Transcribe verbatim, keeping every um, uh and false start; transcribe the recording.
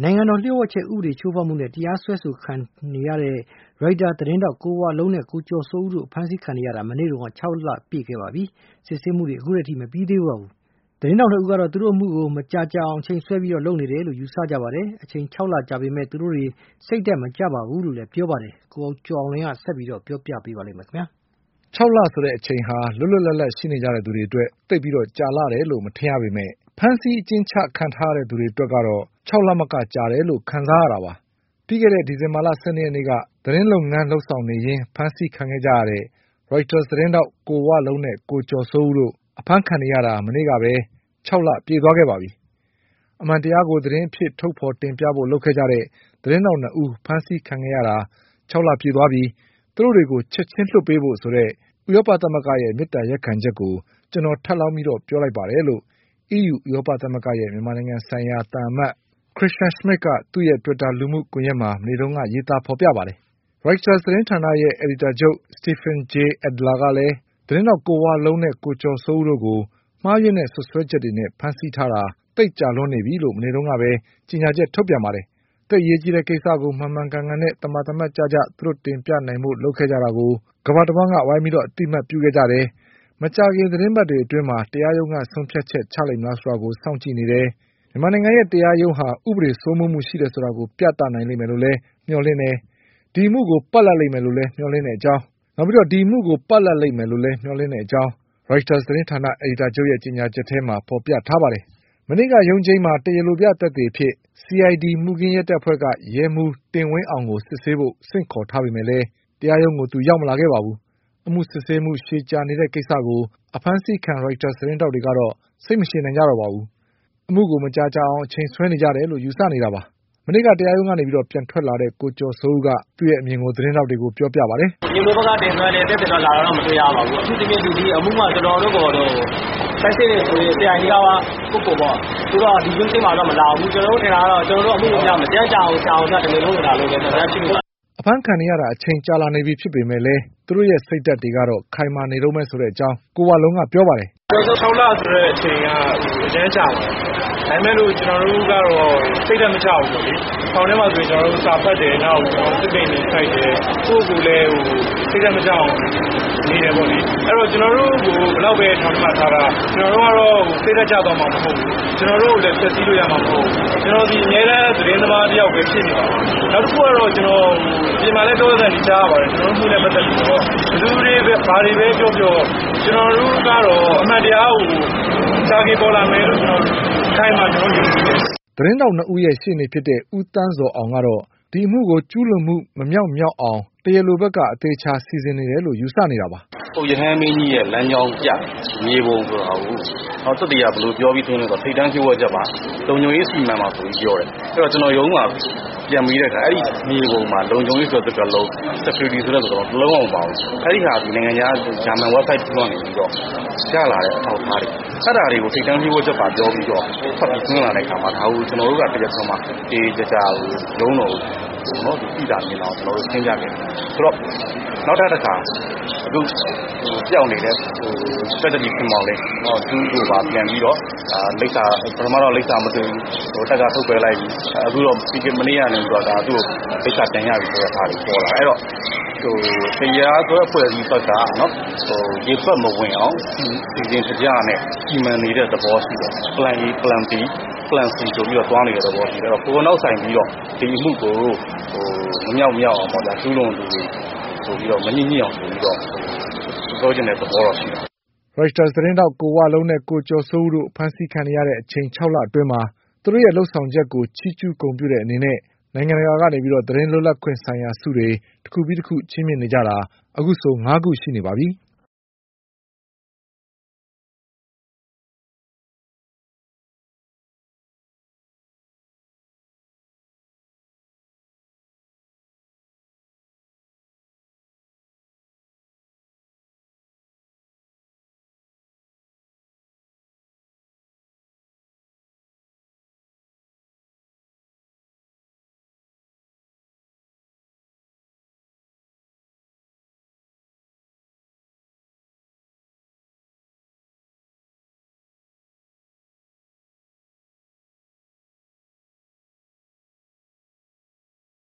နိုင်ငံတော်လျှို့ဝှက်ချက်ဥပဒေချိုးဖောက်မှုနဲ့တရားစွဲဆိုခံနေရတဲ့ ရိုက်တာသတင်းထောက်ကိုဝလုံးနဲ့ကိုကျော်စိုးဦးတို့အဖမ်းဆီးခံနေရတာမနေ့တုန်းက၆လပြည့်ခဲ့ပါပြီ။စစ်ဆေးမှုတွေအခုထိမပြီးသေးပါဘူး။သတင်းထောက်နှစ်ဦးကတော့သူတို့အမှုကိုမကြာကြာအောင်အချိန်ဆွဲပြီးလုပ်နေတယ်လို့ယူဆကြပါတယ်။အချိန်၆လကြာပေမဲ့သူတို့တွေစိတ်သက်မကြပါဘူးလို့လည်းပြောပါတယ်။ကိုကျော်အောင်လင်းကဆက်ပြီးပြောပြပေးပါလိမ့်မယ်ခင်ဗျာ။၆လဆိုတဲ့အချိန်ဟာလွတ်လွတ်လပ်လပ်ရှိနေကြတဲ့သူတွေအတွက်သိပ်ပြီးတော့ကြာလာတယ်လို့မထင်ရပေမဲ့ဖမ်းဆီးအကျဉ်းချခံထားရတဲ့သူတွေအတွက်ကတော့၆လမကကြာတယ်လို့ခံစားရတာပါ။ပြီးခဲ့တဲ့ဒီဇင်ဘာလ၁၂ရက်နေ့ကသတင်းလုပ်ငန်းလုပ်ဆောင်နေရင်းဖမ်းဆီးခံခဲ့ကြရတဲ့ Reuters သတင်းထောက်ကိုဝလုံးနဲ့ကိုကျော်စိုးဦးတို့အဖမ်းခံနေရတာမနေ့ကပဲ၆လပြည့်သွားခဲ့ပါပြီ။အမှန်တရားကိုသတင်းအဖြစ်ထုတ်ဖေါ်တင်ပြဖို့လုပ်ခဲ့ကြတဲ့သတင်းထောက်နှစ်ဦးဖမ်းဆီးခံခဲ့ရတာ၆လပြည့်သွားပြီ။သူတို့တွေကိုချက်ချင်းလွှတ်ပေးဖို့ဆိုတဲ့ဥရောပသမဂ္ဂရဲ့မေတ္တာရပ်ခံချက်ကိုကျွန်တော်ထပ်လောင်းပြီးတော့ပြောလိုက်ပါတယ်လို့ အီးယူဥရောပသမဂ္ဂရဲ့မြန်မာနိုင်ငံဆိုင်ရာသံအမတ် Christian Schmidt ကသူ့ရဲ့ Twitter လူမှုကွန်ရက်မှာမနေ့တုန်းကရေးသားဖေါ်ပြပါတယ်။ Reuters သတင်းဌာနရဲ့အယ်ဒီတာချုပ် Stephen J. Adler ကလည်းသတင်းထောက်ကိုဝလုံးနဲ့ကိုကျော်စိုးဦးတို့ကိုမှားယွင်းတဲ့စွပ်စွဲချက်တွေနဲ့ဖမ်းဆီးထားတာသိပ်ကြာလွန်းနေပြီလို့မနေ့တုန်းကပဲကြေညာချက်ထုတ်ပြန်ပါတယ်။သိပ်အရေးကြီးတဲ့ကိစ္စကိုမှန်မှန်ကန်ကန်နဲ့သမာသမတ်ကျကျသူတို့တင်ပြနိုင်ဖို့လုပ်ခဲ့ကြတာကိုကမ္ဘာတဝှမ်းကဝိုင်းပြီးတော့အသိအမှတ်ပြုခဲ့ကြတယ်။မကြာခင်သတင်းပတ်တွေအတွင်းမှာတရားရုံးကဆုံးဖြတ်ချက်ချလိမ့်မလားဆိုတာကိုစောင့်ကြည့်နေတယ်။မြန်မာနိုင်ငံရဲ့တရားရုံးဟာဥပဒေစိုးမိုးမှုရှိတယ်ဆိုတာကိုပြသနိုင်လိမ့်မယ်လို့လည်းမျှော်လင့်တယ်။ဒီအမှုကိုပလပ်လိမ့်မယ်လို့လည်းမျှော်လင့်တဲ့အကြောင်းနောက်ပြီးတော့ဒီအမှုကိုပလပ်လိမ့်မယ်လို့လည်းမျှော်လင့်တဲ့အကြောင်း Reuters သတင်းဌာနအယ်ဒီတာချုပ်ရဲ့ကြေညာချက်ထဲမှာဖေါ်ပြထားပါတယ်။မနေ့ကရုံးချိန်းမှာတရားလိုပြသက်သေအဖြစ် စီအိုင်ဒီ မှုခင်းရဲတပ်ဖွဲ့ကရဲမှူးတင်ဝင်းအောင်ကိုစစ်ဆေးဖို့ဆင့်ခေါ်ထားပေမဲ့လည်းတရားရုံးကိုသူရောက်မလာခဲ့ပါဘူး။အမှုစစ်ဆေးမှုရှည်ကြာနေတဲ့ကိစ္စကိုအဖမ်းဆီးခံ Reuters သတင်းထောက်တွေကတော့စိတ်မရှည်နိုင်ကြတော့ပါဘူး။အမှုကိုမကြာကြာအောင်အချိန်ဆွဲနေကြတယ်လို့ယူဆနေတာပါ။မနေ့ကတရားရုံးကနေပြီးတော့ပြန်ထွက်လာတဲ့ကိုကျော်စိုးဦးကသူ့ရဲ့အမြင်ကိုသတင်းထောက်တွေကိုပြောပြပါတယ်။ဒီလိုဘက်ကတင်သွင်းတဲ့တက်တက်တော့လာတော့မတွေ့ရပါဘူး။အခုဒီနေ့ဒီအမှုမှာကျွန်တော်တို့ကတော့ဆက်စစ်နေဆိုရင်ဆရာကြီးကပုဂ္ဂိုလ်ပေါ့သူကဒီကျင်းချင်းမှာတော့မလာဘူးကျွန်တော်တို့ထင်တာတော့ကျွန်တော်တို့အမှုကိုကြောက်မကြမ်းကြအောင်ကြောက်တော့တကယ်လို့လာလို့လည်းတရားရှိလို့အဖမ်းခံနေရတာအချိန်ကြာလာနေပြီဖြစ်ပေမဲ့လည်းသူတို့ရဲ့စိတ်ဓာတ်တွေကတော့ခိုင်မာနေတော့မဲ့ဆိုတဲ့အကြောင်းကိုဝလုံးကပြောပါတယ်ကျွန်တော်၆လဆိုတဲ့အချိန်ကအကျဉ်းချပါတယ်ဒါပေမဲ့လို့ကျွန်တော်တို့ကတော့စိတ်ဓာတ်မချဘူးပေါ့လေ။ခေါင်းထဲမှာဆိုရင်ကျွန်တော်တို့စာဖတ်တယ်နောက်စစ်ပင်နေဖိုက်တယ်ကိုယ့်ကိုယ်လည်းဟိုစိတ်ဓာတ်မချအောင်နေတယ်ပေါ့လေ။အဲ့တော့ကျွန်တော်တို့ကိုဘယ်တော့ပဲထောင်မှတ်ထားတာကျွန်တော်တို့ကတော့စိတ်ဓာတ်ချသွားမှာမဟုတ်ဘူး။ကျွန်တော်တို့လည်းဆက်စည်းလို့ရမှာမဟုတ်ဘူး။ကျွန်တော်ဒီအများအားသတင်းသမားတယောက်ပဲဖြစ်နေပါဘူး။နောက်တစ်ခုကတော့ကျွန်တော်ဒီမှာလည်းတော့တဲ့ကြားပါတယ်ကျွန်တော်တို့လည်းပတ်သက်ပြီးတော့လူတွေပဲဘာတွေပဲပြောပြောကျွန်တော်တို့ကတော့အမှန်တရားကိုစာကြီးပေါ်လာမယ်လို့ကျွန်တော်ခိုင်းမှကျွန်တော်ယူတယ်သတင်းတောက်နှစ်ဦးရဲ့ရှေ့နေဖြစ်တဲ့ဦးတန်းစောအောင်ကတော့ဒီအမှုကိုကျူးလွန်မှုမမြောက်မြောက်အောင်တရားလိုဘက်ကအသေးချာစီစဉ်နေတယ်လို့ယူဆနေတာပါဟိုရဟန်းမင်းကြီးရဲ့လမ်းကြောင်းပြမြေပုံဆိုတာကိုဟောတတိယဘလို့ပြောပြီးသွင်းလို့ဆိုထိတ်တန်းကျိုးဝက်ချက်ပါလုံခြုံရေးစီမံမှာဆိုပြီးပြောတယ်အဲ့တော့ကျွန်တော်ရုံးမှာပြန်ပြီးတဲ့အခါအဲ့ဒီမြေပုံမှာလုံခြုံရေးဆိုတဲ့ကလုံး security ဆိုတဲ့ကတော့လုံးအောင်ပါဘူးအဲ့ဒီဟာဒီနိုင်ငံခြားဂျာမန် website ပြောနေပြီးတော့ကြားလာတဲ့အထောက်အထားတွေအဲ့ဒါတွေကိုထိတ်တန်းကျိုးဝက်ချက်ပါပြောပြီးတော့ဖတ်ပြီးသွင်းလာတဲ့အခါမှာဒါကိုကျွန်တော်တို့ကတရားဆုံးမှာအေးကြကြရုံးတော်နော်ဒီပြည်တာမြင်တော့ကျွန်တော်တို့သင်ကြခဲ့တယ်ဆိုတော့နောက်ထပ်တစ်ခါအခုပြောင်းနေတဲ့ဟို strategy ပြင်ပါလေဟောသူ့ကိုပါပြန်ပြီးတော့လိပ်စာပထမတော့လိပ်စာမသိဘူးဟိုတက်ကထုတ်ပယ်လိုက်ပြီးအခုတော့ဒီမနေ့ကနေတော့ဒါသူ့ကိုလိပ်စာတင်ရပြီဆိုတဲ့အားတွေပေါ်လာအဲ့တော့ဟိုတရားဆိုအဖွဲ့အစည်းဘက်ကနော်ဟိုရေပတ်မဝင်အောင်ဒီဒီစကြနဲ့စီမံနေတဲ့သဘောရှိတယ် plan A plan B plan C ဆိုပြီးတော့တွားနေတဲ့သဘောရှိတယ်အဲ့တော့ကိုယ်နောက်ဆိုင်ပြီးတော့ဒီအမှုကိုဟိုမမြောက်မြောက်အောင်ပေါ့ဒါကျူးလွန်သူတွေဆိုပြီးတော့မညှိညှိအောင်ဆိုပြီးတော့ပြောချင်တဲ့သဘောတော့ရှိတယ် Reuters သတင်းတောက်ကိုဝလုံးနဲ့ကိုကျော်စိုးဦးတို့ဖမ်းဆီးခံရတဲ့အချိန်၆လအတွင်းမှာသူတို့ရဲ့လှုပ်ဆောင်ချက်ကိုချီးကျူးဂုဏ်ပြုတဲ့အနေနဲ့နိုင်ငံတကာကနေပြီးတော့သတင်းလွတ်လပ်ခွင့်ဆိုင်ရာဆုတွေတစ်ခုပြီးတစ်ခုချီးမြှင့်နေကြတာအခုဆို၅ခုရှိနေပါပြီ။